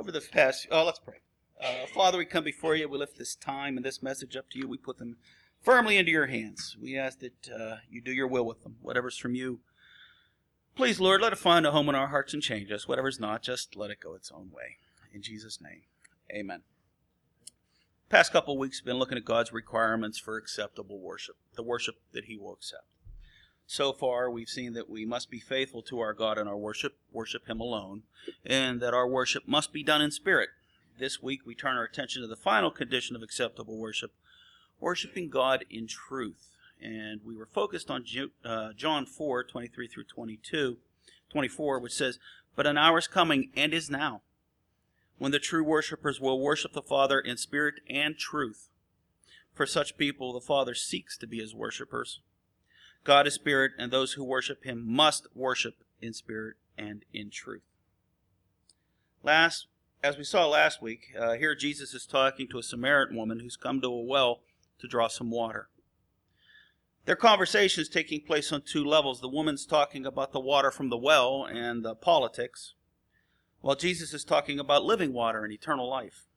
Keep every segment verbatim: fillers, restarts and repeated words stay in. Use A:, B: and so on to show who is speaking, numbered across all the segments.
A: Over the past, oh, let's pray. Uh, Father, we come before you. We lift this time and this message up to you. We put them firmly into your hands. We ask that uh, you do your will with them. Whatever's from you, please, Lord, let it find a home in our hearts and change us. Whatever's not, just let it go its own way. In Jesus' name, amen. Past couple of weeks, we've been looking at God's requirements for acceptable worship, the worship that he will accept. So far, we've seen that we must be faithful to our God in our worship, worship him alone, and that our worship must be done in spirit. This week, we turn our attention to the final condition of acceptable worship, worshiping God in truth. And we were focused on uh, John four, twenty-three through twenty-two, twenty-four, which says, "But an hour is coming, and is now, when the true worshipers will worship the Father in spirit and truth. For such people, the Father seeks to be his worshipers. God is spirit, and those who worship him must worship in spirit and in truth." Last, as we saw last week, uh, here Jesus is talking to a Samaritan woman who's come to a well to draw some water. Their conversation is taking place on two levels. The woman's talking about the water from the well and the politics, while Jesus is talking about living water and eternal life.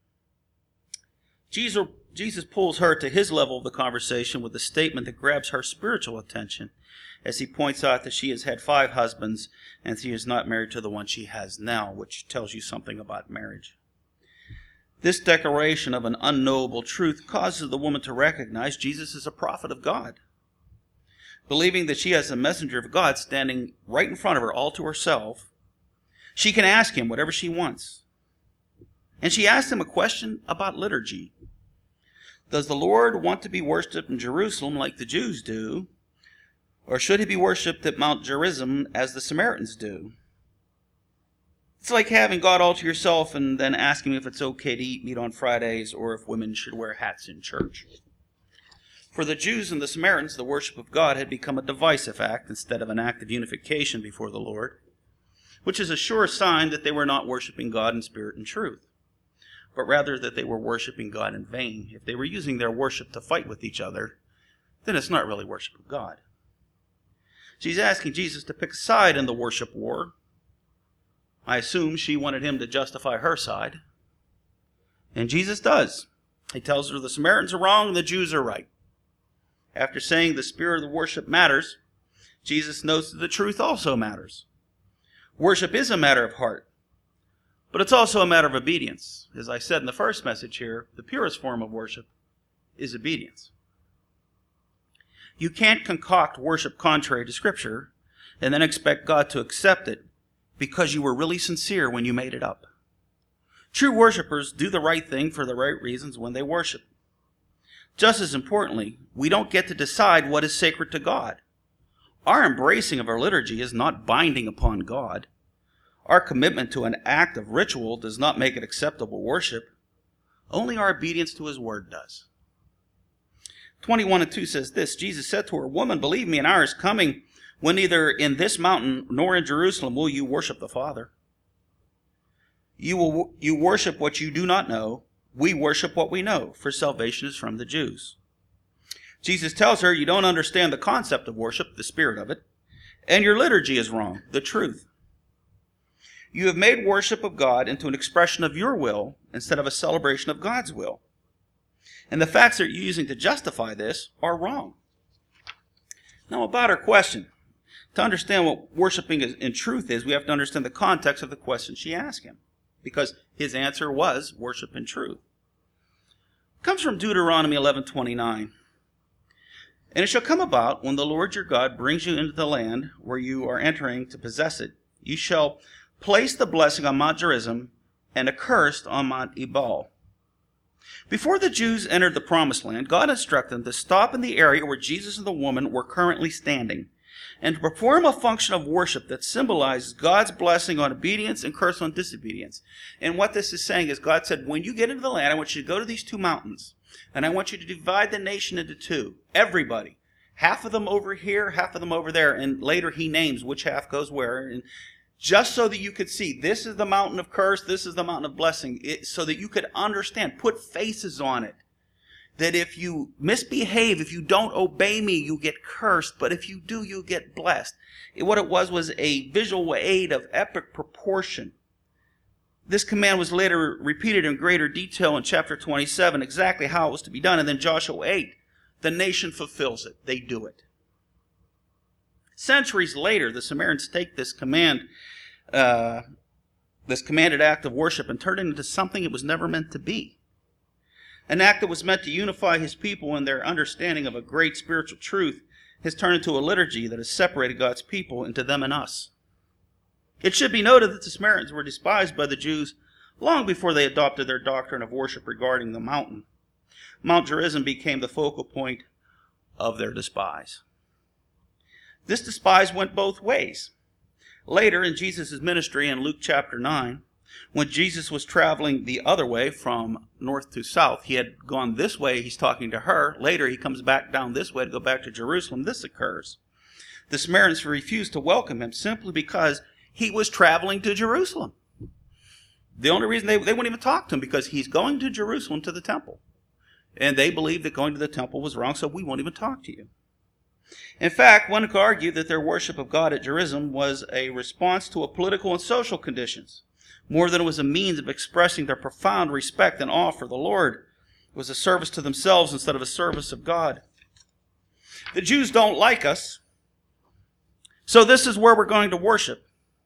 A: Jesus, Jesus pulls her to his level of the conversation with a statement that grabs her spiritual attention as he points out that she has had five husbands and she is not married to the one she has now, which tells you something about marriage. This declaration of an unknowable truth causes the woman to recognize Jesus is a prophet of God. Believing that she has a messenger of God standing right in front of her all to herself, she can ask him whatever she wants. And she asked him a question about liturgy. Does the Lord want to be worshipped in Jerusalem like the Jews do? Or should he be worshipped at Mount Gerizim as the Samaritans do? It's like having God all to yourself and then asking if it's okay to eat meat on Fridays or if women should wear hats in church. For the Jews and the Samaritans, the worship of God had become a divisive act instead of an act of unification before the Lord, which is a sure sign that they were not worshiping God in spirit and truth, but rather that they were worshiping God in vain. If they were using their worship to fight with each other, then it's not really worship of God. She's asking Jesus to pick a side in the worship war. I assume she wanted him to justify her side. And Jesus does. He tells her the Samaritans are wrong and the Jews are right. After saying the spirit of the worship matters, Jesus notes that the truth also matters. Worship is a matter of heart, but it's also a matter of obedience. As I said in the first message here, the purest form of worship is obedience. You can't concoct worship contrary to Scripture and then expect God to accept it because you were really sincere when you made it up. True worshipers do the right thing for the right reasons when they worship. Just as importantly, we don't get to decide what is sacred to God. Our embracing of our liturgy is not binding upon God. Our commitment to an act of ritual does not make it acceptable worship. Only our obedience to his word does. twenty-one and two says this, Jesus said to her, "Woman, believe me, an hour is coming when neither in this mountain nor in Jerusalem will you worship the Father. You will you worship what you do not know. We worship what we know, for salvation is from the Jews." Jesus tells her, you don't understand the concept of worship, the spirit of it, and your liturgy is wrong, the truth. You have made worship of God into an expression of your will instead of a celebration of God's will. And the facts that you're using to justify this are wrong. Now about her question. To understand what worshiping in truth is, we have to understand the context of the question she asked him, because his answer was worship in truth. It comes from Deuteronomy eleven twenty-nine. "And it shall come about, when the Lord your God brings you into the land where you are entering to possess it, you shall place the blessing on Mount Gerizim and a curse on Mount Ebal." Before the Jews entered the promised land, God instructed them to stop in the area where Jesus and the woman were currently standing and to perform a function of worship that symbolizes God's blessing on obedience and curse on disobedience. And what this is saying is God said, when you get into the land, I want you to go to these two mountains, and I want you to divide the nation into two. Everybody. Half of them over here, half of them over there. And later he names which half goes where. And just so that you could see, this is the mountain of curse, this is the mountain of blessing. It, so that you could understand, put faces on it. That if you misbehave, if you don't obey me, you get cursed. But if you do, you get blessed. It, what it was was a visual aid of epic proportion This command was later repeated in greater detail in chapter twenty-seven, exactly how it was to be done. And then Joshua eight, the nation fulfills it. They do it. Centuries later, the Samaritans take this command, uh, this commanded act of worship, and turn it into something it was never meant to be. An act that was meant to unify his people in their understanding of a great spiritual truth has turned into a liturgy that has separated God's people into them and us. It should be noted that the Samaritans were despised by the Jews long before they adopted their doctrine of worship regarding the mountain. Mount Gerizim became the focal point of their despise. This despise went both ways. Later in Jesus' ministry in Luke chapter nine, when Jesus was traveling the other way from north to south, he had gone this way, he's talking to her. Later he comes back down this way to go back to Jerusalem. This occurs. The Samaritans refused to welcome him simply because he was traveling to Jerusalem. The only reason they, they wouldn't even talk to him, because he's going to Jerusalem to the temple. And they believed that going to the temple was wrong, so we won't even talk to you. In fact, one could argue that their worship of God at Jerusalem was a response to a political and social conditions, more than it was a means of expressing their profound respect and awe for the Lord. It was a service to themselves instead of a service of God. The Jews don't like us, so this is where we're going to worship.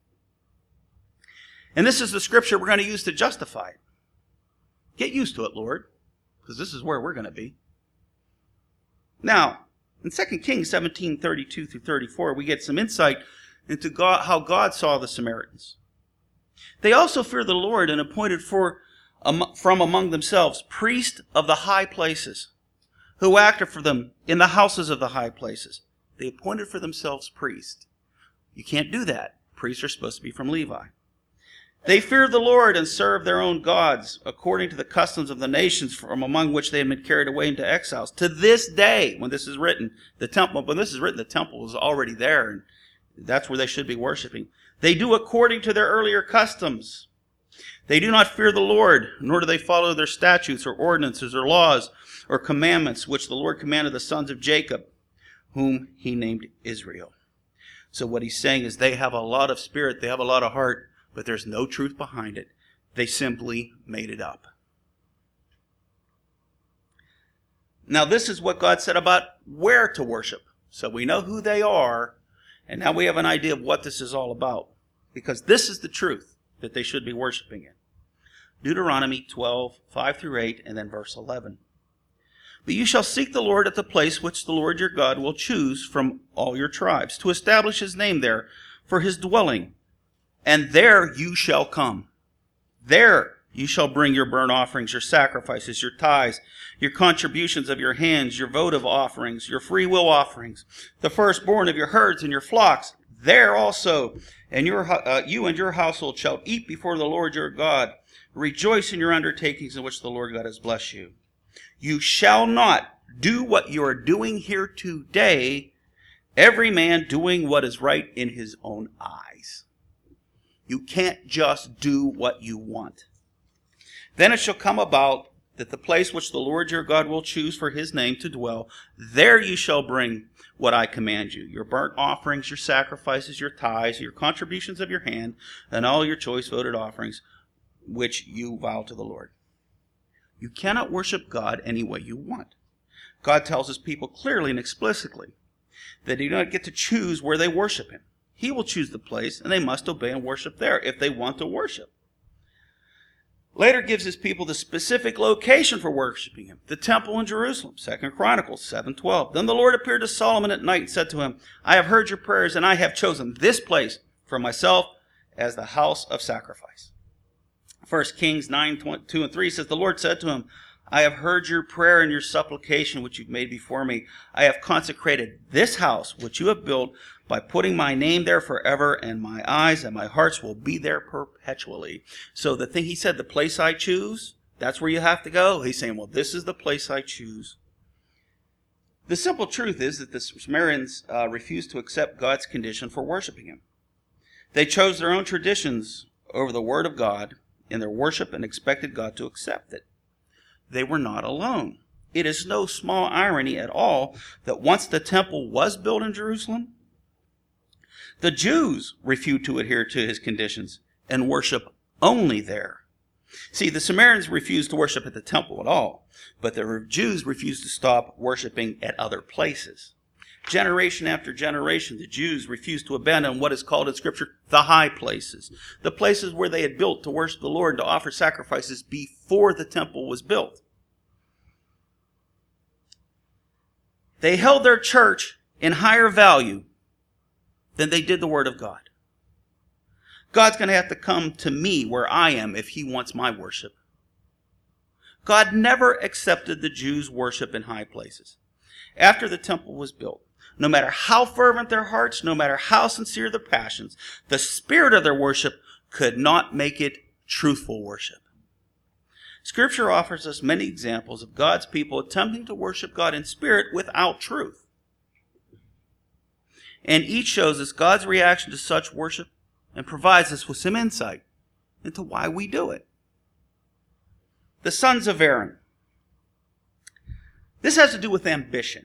A: And this is the scripture we're going to use to justify it. Get used to it, Lord, because this is where we're going to be. Now, in Second Kings seventeen, thirty-two through thirty-four, we get some insight into God, how God saw the Samaritans. They also feared the Lord and appointed for, um, from among themselves priests of the high places, who acted for them in the houses of the high places. They appointed for themselves priests. You can't do that. Priests are supposed to be from Levi. They feared the Lord and served their own gods, according to the customs of the nations from among which they had been carried away into exiles. To this day, when this is written, the temple, when this is written, the temple is already there, and that's where they should be worshiping. They do according to their earlier customs. They do not fear the Lord, nor do they follow their statutes or ordinances or laws or commandments, which the Lord commanded the sons of Jacob, whom he named Israel. So what he's saying is they have a lot of spirit, they have a lot of heart, but there's no truth behind it. They simply made it up. Now this is what God said about where to worship. So we know who they are, and now we have an idea of what this is all about. Because this is the truth that they should be worshiping in. Deuteronomy twelve, five through eight, and then verse eleven. But you shall seek the Lord at the place which the Lord your God will choose from all your tribes, to establish his name there for his dwelling. And there you shall come. There you shall bring your burnt offerings, your sacrifices, your tithes, your contributions of your hands, your votive offerings, your free will offerings, the firstborn of your herds and your flocks. There also, and your uh, you and your household shall eat before the Lord your God. Rejoice in your undertakings in which the Lord God has blessed you. You shall not do what you are doing here today, every man doing what is right in his own eyes. You can't just do what you want. Then it shall come about that the place which the Lord your God will choose for his name to dwell, there you shall bring what I command you, your burnt offerings, your sacrifices, your tithes, your contributions of your hand, and all your choice voted offerings, which you vow to the Lord. You cannot worship God any way you want. God tells his people clearly and explicitly that they do not get to choose where they worship him. He will choose the place, and they must obey and worship there if they want to worship. Later gives his people the specific location for worshiping him, the temple in Jerusalem, Second Chronicles seven twelve. Then the Lord appeared to Solomon at night and said to him, I have heard your prayers, and I have chosen this place for myself as the house of sacrifice. First Kings nine, two and three says, the Lord said to him, I have heard your prayer and your supplication which you've made before me. I have consecrated this house which you have built by putting my name there forever, and my eyes and my hearts will be there perpetually. So the thing he said, the place I choose, that's where you have to go. He's saying, well, this is the place I choose. The simple truth is that the Samaritans uh, refused to accept God's condition for worshiping him. They chose their own traditions over the word of God in their worship and expected God to accept it. They were not alone. It is no small irony at all that once the temple was built in Jerusalem, the Jews refused to adhere to his conditions and worship only there. See, the Samaritans refused to worship at the temple at all, but the Jews refused to stop worshiping at other places. Generation after generation, the Jews refused to abandon what is called in Scripture the high places, the places where they had built to worship the Lord and to offer sacrifices before the temple was built. They held their church in higher value than they did the Word of God. God's going to have to come to me where I am if he wants my worship. God never accepted the Jews' worship in high places. After the temple was built, no matter how fervent their hearts, no matter how sincere their passions, the spirit of their worship could not make it truthful worship. Scripture offers us many examples of God's people attempting to worship God in spirit without truth. And each shows us God's reaction to such worship and provides us with some insight into why we do it. The sons of Aaron. This has to do with ambition.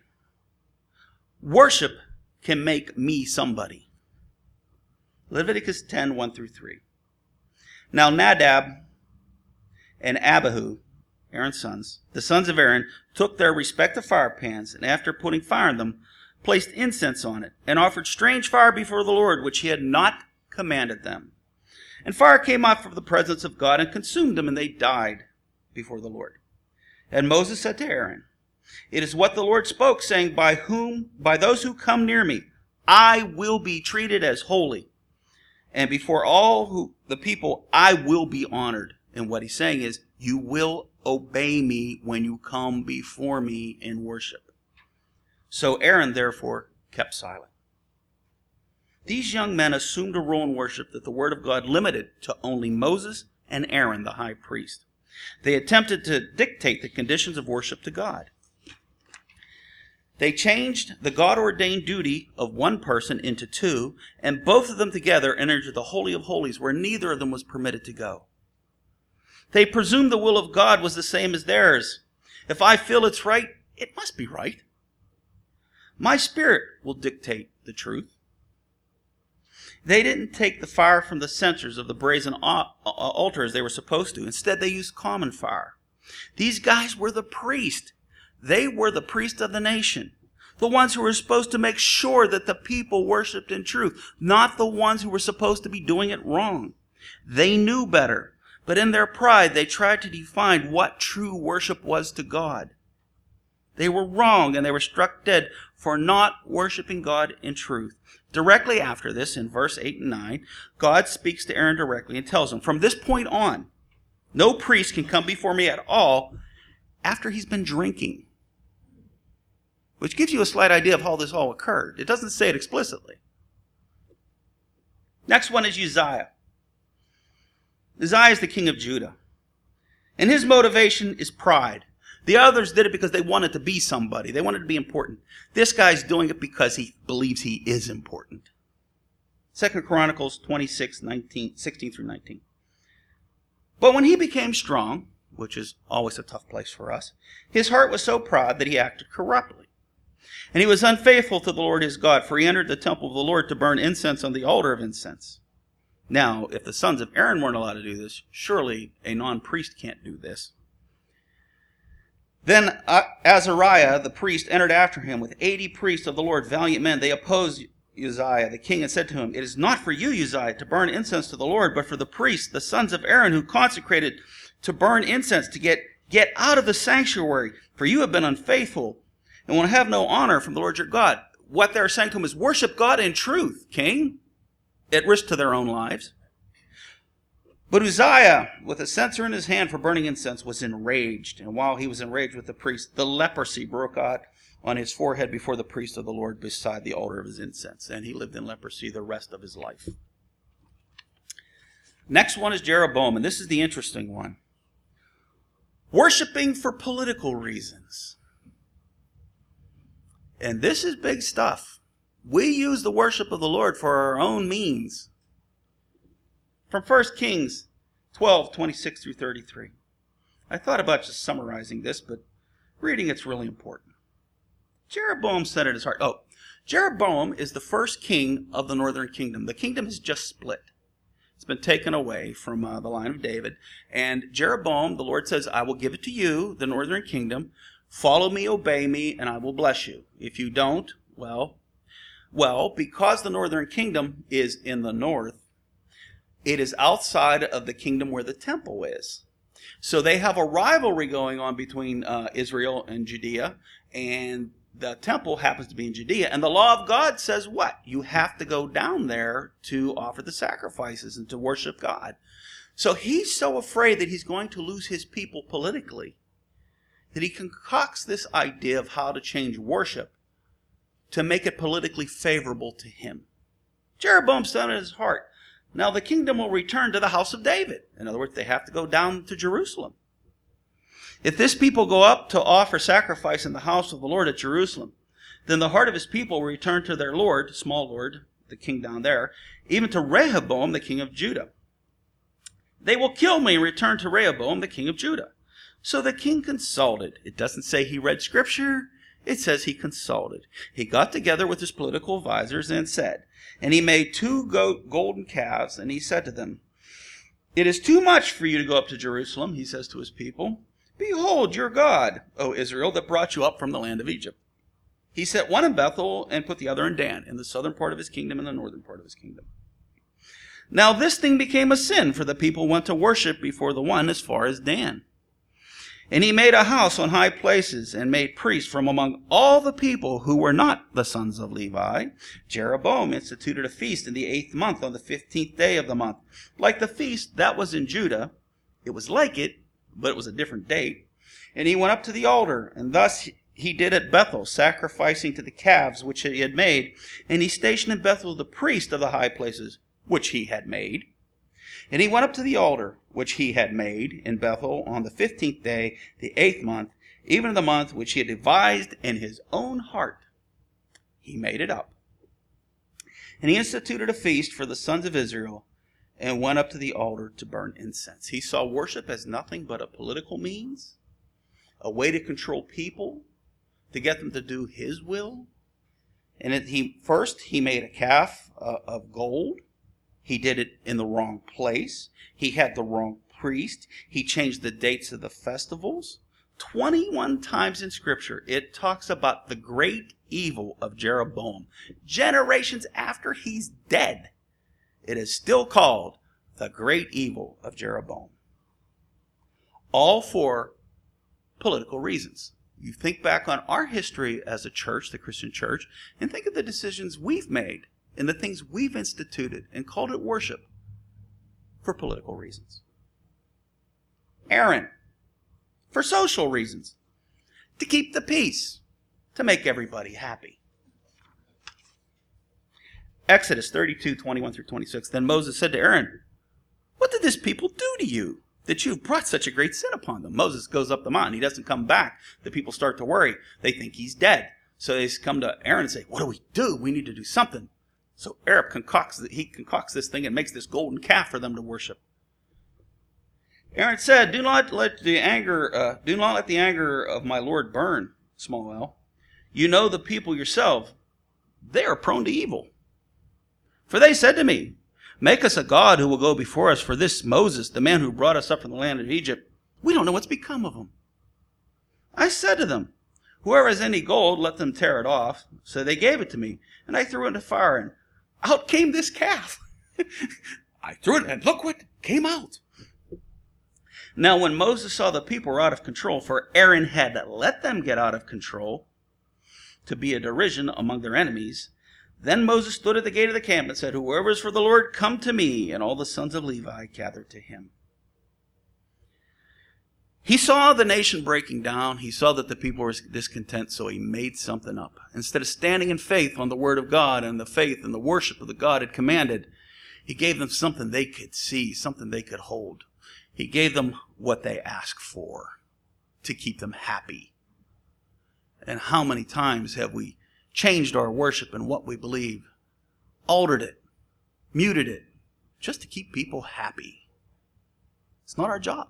A: Worship can make me somebody. Leviticus ten, one through three. Now Nadab and Abihu, Aaron's sons, the sons of Aaron, took their respective fire pans, and after putting fire in them, placed incense on it, and offered strange fire before the Lord, which he had not commanded them. And fire came out from the presence of God and consumed them, and they died before the Lord. And Moses said to Aaron, "It is what the Lord spoke, saying, by whom, by those who come near me, I will be treated as holy. And before all who, the people, I will be honored." And what he's saying is, you will obey me when you come before me in worship. So Aaron, therefore, kept silent. These young men assumed a role in worship that the Word of God limited to only Moses and Aaron, the high priest. They attempted to dictate the conditions of worship to God. They changed the God-ordained duty of one person into two, and both of them together entered the Holy of Holies, where neither of them was permitted to go. They presumed the will of God was the same as theirs. If I feel it's right, it must be right. My spirit will dictate the truth. They didn't take the fire from the censers of the brazen altar as they were supposed to. Instead, they used common fire. These guys were the priest. They were the priest of the nation. The ones who were supposed to make sure that the people worshiped in truth, not the ones who were supposed to be doing it wrong. They knew better, but in their pride, they tried to define what true worship was to God. They were wrong, and they were struck dead for not worshiping God in truth. Directly after this, in verse eight and nine, God speaks to Aaron directly and tells him, from this point on, no priest can come before me at all after he's been drinking. Which gives you a slight idea of how this all occurred. It doesn't say it explicitly. Next one is Uzziah. Uzziah is the king of Judah. And his motivation is pride. The others did it because they wanted to be somebody. They wanted to be important. This guy's doing it because he believes he is important. Second Chronicles twenty-six, nineteen, sixteen through nineteen. But when he became strong, which is always a tough place for us, his heart was so proud that he acted corruptly. And he was unfaithful to the Lord his God, for he entered the temple of the Lord to burn incense on the altar of incense. Now, if the sons of Aaron weren't allowed to do this, surely a non-priest can't do this. Then Azariah, the priest, entered after him with eighty priests of the Lord, valiant men. They opposed Uzziah, the king, and said to him, "It is not for you, Uzziah, to burn incense to the Lord, but for the priests, the sons of Aaron, who consecrated to burn incense, to get, get out of the sanctuary, for you have been unfaithful and will have no honor from the Lord your God." What they're saying to him is, worship God in truth, king, at risk to their own lives. But Uzziah, with a censer in his hand for burning incense, was enraged. And while he was enraged with the priest, the leprosy broke out on his forehead before the priest of the Lord beside the altar of his incense. And he lived in leprosy the rest of his life. Next one is Jeroboam, and this is the interesting one. Worshipping for political reasons. And this is big stuff. We use the worship of the Lord for our own means. From First Kings twelve, twenty-six through thirty-three. I thought about just summarizing this, but reading it's really important. Jeroboam said in his heart, oh, Jeroboam is the first king of the northern kingdom. The kingdom has just split. It's been taken away from uh, the line of David. And Jeroboam, the Lord says, I will give it to you, the northern kingdom. Follow me, obey me, and I will bless you. If you don't, well, well, because the northern kingdom is in the north, it is outside of the kingdom where the temple is. So they have a rivalry going on between uh, Israel and Judea, and the temple happens to be in Judea. And the law of God says what? You have to go down there to offer the sacrifices and to worship God. So he's so afraid that he's going to lose his people politically that he concocts this idea of how to change worship to make it politically favorable to him. Jeroboam's done it in his heart. Now the kingdom will return to the house of David. In other words, they have to go down to Jerusalem. If this people go up to offer sacrifice in the house of the Lord at Jerusalem, then the heart of his people will return to their Lord, small Lord, the king down there, even to Rehoboam, the king of Judah. They will kill me and return to Rehoboam, the king of Judah. So the king consulted. It doesn't say he read scripture. It says he consulted. He got together with his political advisors and said, and he made two goat golden calves, and he said to them, it is too much for you to go up to Jerusalem, he says to his people. Behold your God, O Israel, that brought you up from the land of Egypt. He set one in Bethel and put the other in Dan, in the southern part of his kingdom and the northern part of his kingdom. Now this thing became a sin, for the people went to worship before the one as far as Dan. And he made a house on high places and made priests from among all the people who were not the sons of Levi. Jeroboam instituted a feast in the eighth month on the fifteenth day of the month. Like the feast that was in Judah, it was like it, but it was a different date. And he went up to the altar, and thus he did at Bethel, sacrificing to the calves which he had made. And he stationed in Bethel the priest of the high places which he had made. And he went up to the altar which he had made in Bethel on the fifteenth day, the eighth month, even in the month which he had devised in his own heart. He made it up. And he instituted a feast for the sons of Israel and went up to the altar to burn incense. He saw worship as nothing but a political means, a way to control people, to get them to do his will. And it, he first, he made a calf uh, of gold. He did it in the wrong place. He had the wrong priest. He changed the dates of the festivals. twenty-one times in Scripture, it talks about the great evil of Jeroboam. Generations after he's dead, it is still called the great evil of Jeroboam. All for political reasons. You think back on our history as a church, the Christian church, and think of the decisions we've made and the things we've instituted and called it worship for political reasons. Aaron, for social reasons, to keep the peace, to make everybody happy. Exodus thirty-two, twenty-one through twenty-six. Then Moses said to Aaron, what did this people do to you, that you've brought such a great sin upon them? Moses goes up the mountain. He doesn't come back. The people start to worry. They think he's dead. So they come to Aaron and say, what do we do? We need to do something. So Aaron concocts, he concocts this thing and makes this golden calf for them to worship. Aaron said, do not let the anger, uh, do not let the anger of my Lord burn, small l. You know the people yourself. They are prone to evil. For they said to me, make us a god who will go before us, for this Moses, the man who brought us up from the land of Egypt, we don't know what's become of him. I said to them, whoever has any gold, let them tear it off. So they gave it to me, and I threw it into fire, and out came this calf. I threw it, and look what came out. Now when Moses saw the people were out of control, for Aaron had let them get out of control to be a derision among their enemies, then Moses stood at the gate of the camp and said, whoever is for the Lord, come to me. And all the sons of Levi gathered to him. He saw the nation breaking down. He saw that the people were discontent, so he made something up. Instead of standing in faith on the word of God and the faith and the worship of the God had commanded, he gave them something they could see, something they could hold. He gave them what they asked for to keep them happy. And how many times have we changed our worship and what we believe, altered it, muted it, just to keep people happy? It's not our job.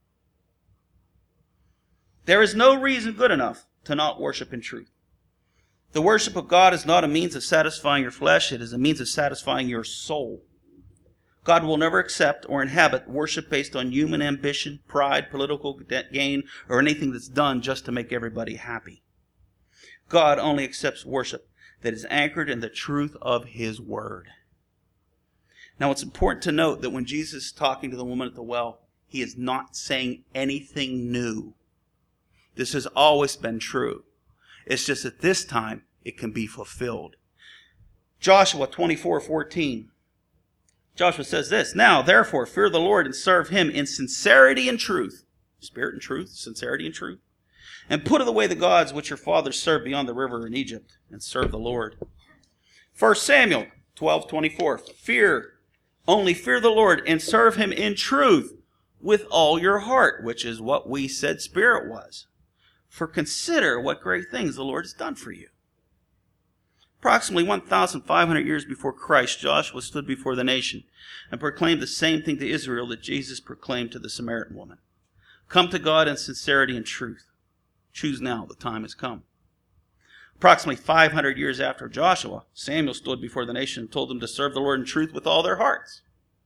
A: There is no reason good enough to not worship in truth. The worship of God is not a means of satisfying your flesh. It is a means of satisfying your soul. God will never accept or inhabit worship based on human ambition, pride, political gain, or anything that's done just to make everybody happy. God only accepts worship that is anchored in the truth of His Word. Now, it's important to note that when Jesus is talking to the woman at the well, He is not saying anything new. This has always been true. It's just that this time it can be fulfilled. Joshua twenty-four fourteen. Joshua says this, "Now, therefore, fear the Lord and serve Him in sincerity and truth." Spirit and truth, sincerity and truth. "And put away the gods which your fathers served beyond the river in Egypt, and serve the Lord." First Samuel twelve twenty-four. Fear, only fear the Lord and serve Him in truth with all your heart, which is what we said spirit was. For consider what great things the Lord has done for you. Approximately one thousand five hundred years before Christ, Joshua stood before the nation and proclaimed the same thing to Israel that Jesus proclaimed to the Samaritan woman. Come to God in sincerity and truth. Choose now, the time has come. Approximately five hundred years after Joshua, Samuel stood before the nation and told them to serve the Lord in truth with all their hearts.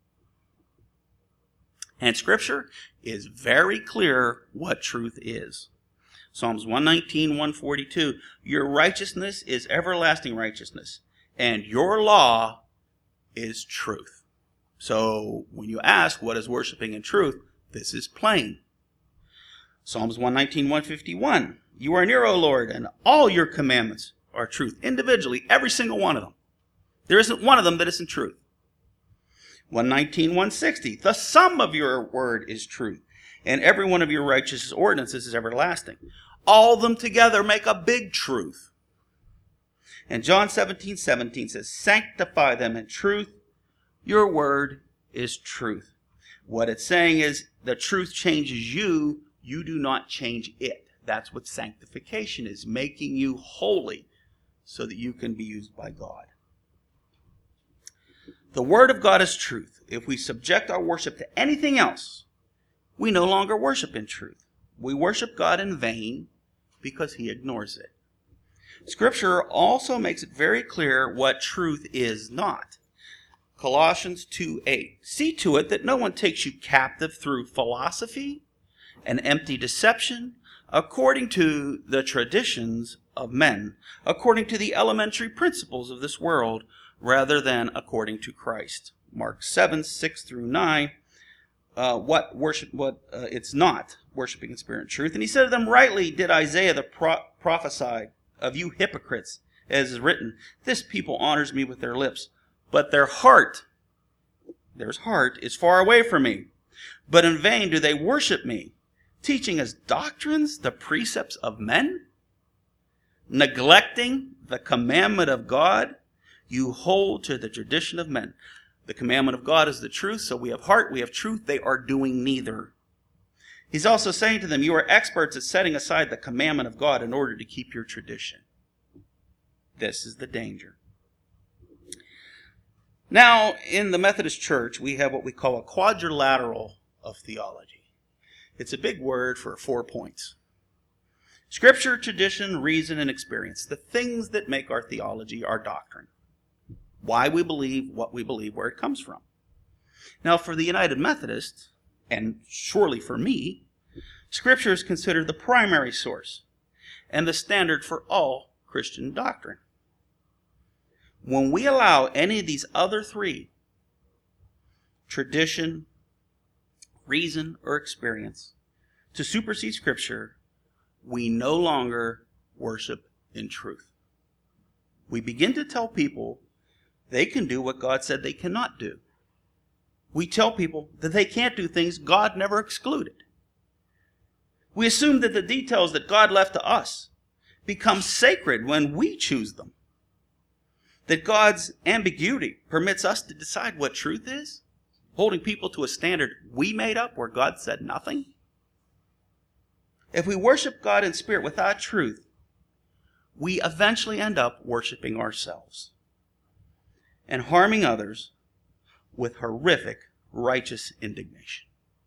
A: And Scripture is very clear what truth is. Psalms one nineteen, one forty-two, your righteousness is everlasting righteousness, and your law is truth. So when you ask what is worshiping in truth, this is plain. Psalms one nineteen, one fifty-one, you are near, O Lord, and all your commandments are truth. Individually, every single one of them. There isn't one of them that isn't truth. one nineteen, one sixty, the sum of your word is truth, and every one of your righteous ordinances is everlasting. All of them together make a big truth. And John seventeen, seventeen says, sanctify them in truth. Your word is truth. What it's saying is the truth changes you. You do not change it. That's what sanctification is, making you holy so that you can be used by God. The word of God is truth. If we subject our worship to anything else, we no longer worship in truth. We worship God in vain because He ignores it. Scripture also makes it very clear what truth is not. Colossians two eight. See to it that no one takes you captive through philosophy and empty deception, according to the traditions of men, according to the elementary principles of this world, rather than according to Christ. Mark seven, six through nine. Uh, what worship? What uh, it's not worshiping in spirit and truth. And he said to them, rightly did Isaiah the pro- prophesy of you hypocrites, as is written, this people honors me with their lips, but their heart, their heart is far away from me. But in vain do they worship me, teaching as doctrines the precepts of men, neglecting the commandment of God. You hold to the tradition of men. The commandment of God is the truth, so we have heart, we have truth. They are doing neither. He's also saying to them, you are experts at setting aside the commandment of God in order to keep your tradition. This is the danger. Now, in the Methodist Church, we have what we call a quadrilateral of theology. It's a big word for four points. Scripture, tradition, reason, and experience. The things that make our theology our doctrine. Why we believe what we believe, where it comes from. Now, for the United Methodists, and surely for me, Scripture is considered the primary source and the standard for all Christian doctrine. When we allow any of these other three, tradition, reason, or experience, to supersede Scripture, we no longer worship in truth. We begin to tell people they can do what God said they cannot do. We tell people that they can't do things God never excluded. We assume that the details that God left to us become sacred when we choose them. That God's ambiguity permits us to decide what truth is, holding people to a standard we made up where God said nothing. If we worship God in spirit without truth, we eventually end up worshiping ourselves and harming others with horrific righteous indignation.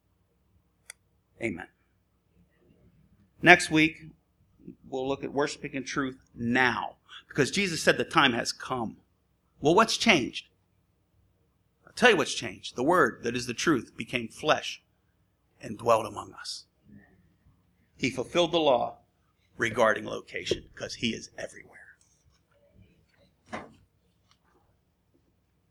A: Amen. Next week, we'll look at worshiping in truth now, because Jesus said the time has come. Well, what's changed? The Tell you what's changed. The Word that is the truth became flesh and dwelt among us. He fulfilled the law regarding location because he is everywhere.